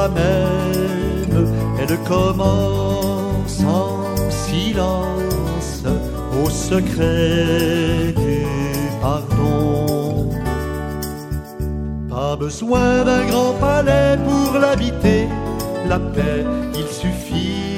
soi-même. Elle commence en silence au secret du pardon. Pas besoin d'un grand palais pour l'habiter, la paix, il suffit